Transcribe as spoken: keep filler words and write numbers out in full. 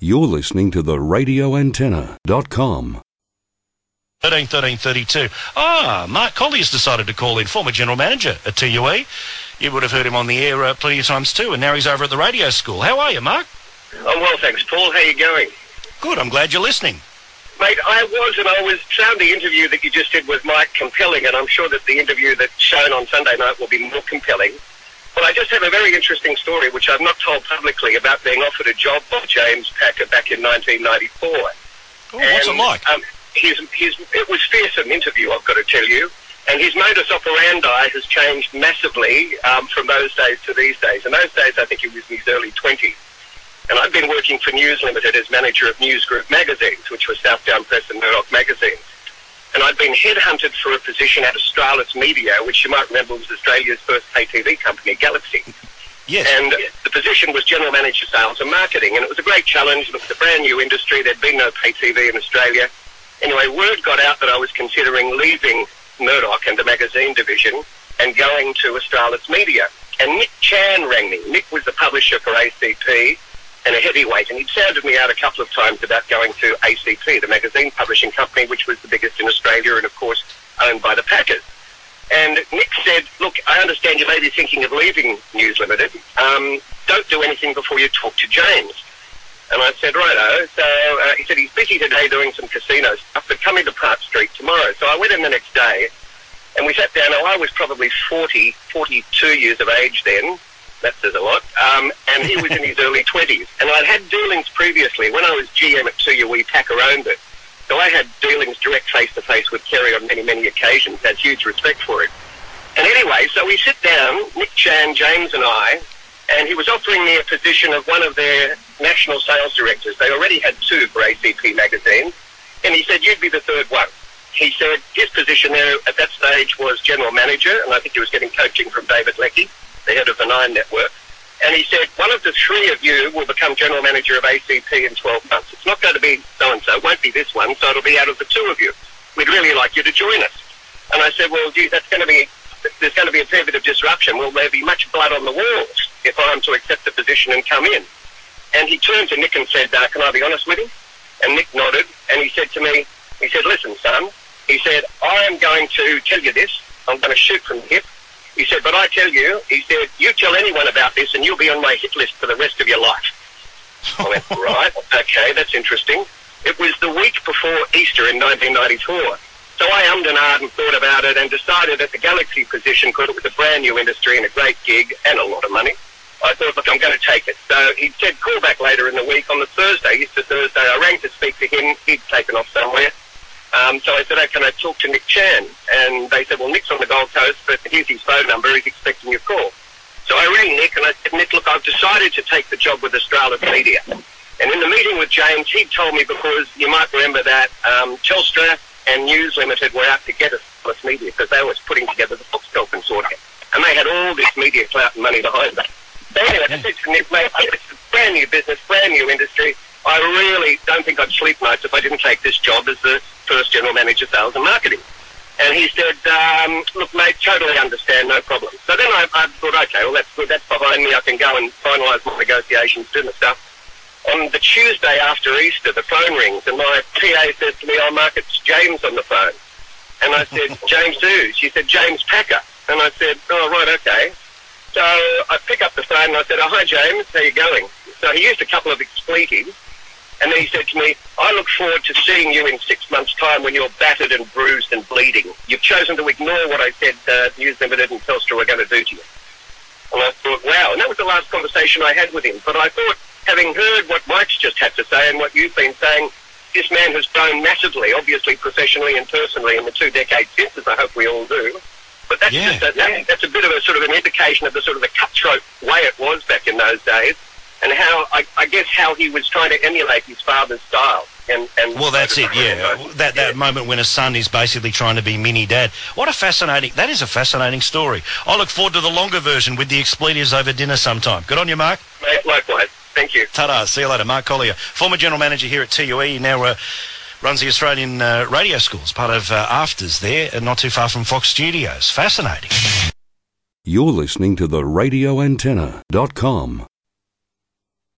You're listening to the radio antenna dot com. thirteen thirteen thirty-two. Ah, Mark Collier's decided to call in, former general manager at T U E. You would have heard him on the air uh, plenty of times too, and now he's over at the radio school. How are you, Mark? I'm well, thanks, Paul. How are you going? Good, I'm glad you're listening. Mate, I was, and I was found the interview that you just did with Mike compelling, and I'm sure that the interview that's shown on Sunday night will be more compelling. But I just have a very interesting story, which I've not told publicly, about being offered a job by James Packer back in nineteen ninety-four. Oh, what's it like? Um, his, his, it was fearsome interview, I've got to tell you. And his modus operandi has changed massively um, from those days to these days. In those days, I think he was in his early twenties. And I'd been working for News Limited as manager of News Group magazines, which were Southdown Press and Murdoch magazines. And I'd been headhunted for a position at Australis Media, which you might remember was Australia's first pay T V company, Galaxy. Yes. And the position was General Manager Sales and Marketing. And it was a great challenge. It was a brand new industry. There'd been no pay T V in Australia. Anyway, word got out that I was considering leaving Murdoch and the magazine division and going to Australis Media. And Nick Chan rang me. Nick was the publisher for A C P and a heavyweight, and he'd sounded me out a couple of times about going to A C P, the magazine publishing company, which was the biggest in Australia and, of course, owned by the Packers. And Nick said, look, I understand you may be thinking of leaving News Limited. Um, don't do anything before you talk to James. And I said, righto. So uh, he said, he's busy today doing some casino stuff, but come into Park Street tomorrow. So I went in the next day, and we sat down. Now, I was probably forty, forty-two years of age then. That says a lot. Um, and he was in his early twenties. And I'd had dealings previously. When I was G M at T U E, Packer owned it. So I had dealings direct face-to-face with Kerry on many, many occasions. Had huge respect for it. And anyway, so we sit down, Nick Chan, James and I, and he was offering me a position of one of their national sales directors. They already had two for A C P magazine. And he said, you'd be the third one. He said his position there at that stage was general manager, and I think he was getting coaching from David Leckie, the head of the Nine Network. And he said, one of the three of you will become general manager of A C P in twelve months. It's not going to be so-and-so, it won't be this one, so it'll be out of the two of you. We'd really like you to join us. And I said, well, gee, that's going to be, there's going to be a fair bit of disruption. Will there be much blood on the walls if I'm to accept the position and come in? And he turned to Nick and said, uh, can I be honest with you? And Nick nodded, and he said to me, he said, listen, son, he said, I am going to tell you this. I'm going to shoot from the hip. He said, but I tell you, he said, you tell anyone about this and you'll be on my hit list for the rest of your life. I went, right, okay, that's interesting. It was the week before Easter in nineteen ninety-four. So I ummed and ahed and thought about it and decided that the Galaxy position, because it was a brand new industry and a great gig and a lot of money, I thought, look, I'm going to take it. So he said, call back later in the week. On the Thursday, Easter Thursday, I rang to speak to him. He'd taken off somewhere. Um, so I said, oh, can I talk to Nick Chan? And they said, well, Nick's on the Gold Coast, but here's his phone number. He's expecting your call. So I rang Nick and I said, Nick, look, I've decided to take the job with Australis Media. And in the meeting with James, he told me, because you might remember that um, Telstra and News Limited were out to get Australis Media because they were putting together the Foxtel consortium. And they had all this media clout and money behind them. So anyway, I said to Nick, mate, it's a brand new business, brand new industry. I really don't think I'd sleep nights if I didn't take this job as the first general manager, sales and marketing. And he said, um, look, mate, totally understand, no problem. So then I, I thought, okay, well, that's good. That's behind me. I can go and finalise my negotiations, do my stuff. On the Tuesday after Easter, the phone rings, and my P A says to me, oh, Mark, it's James on the phone. And I said, James who? She said, James Packer. And I said, oh, right, okay. So I pick up the phone and I said, oh, hi, James, how you going? So he used a couple of expletives. And then he said to me, I look forward to seeing you in six months' time when you're battered and bruised and bleeding. You've chosen to ignore what I said uh, News Limited and Telstra were going to do to you. And I thought, wow. And that was the last conversation I had with him. But I thought, having heard what Mike's just had to say and what you've been saying, this man has grown massively, obviously professionally and personally in the two decades since, as I hope we all do. But that's, yeah. just a, that, that's a bit of a sort of an indication of the sort of the cutthroat way it was back in those days. And how, I, I guess, how he was trying to emulate his father's style. And, and well, that's it, yeah. That that yeah. moment when a son is basically trying to be mini-dad. What a fascinating, that is a fascinating story. I look forward to the longer version with the expletives over dinner sometime. Good on you, Mark. Mate, likewise. Thank you. Ta-da. See you later. Mark Collier, former general manager here at T U E, now uh, runs the Australian uh, radio schools, part of uh, Afters there, and not too far from Fox Studios. Fascinating. You're listening to the radio antenna dot com.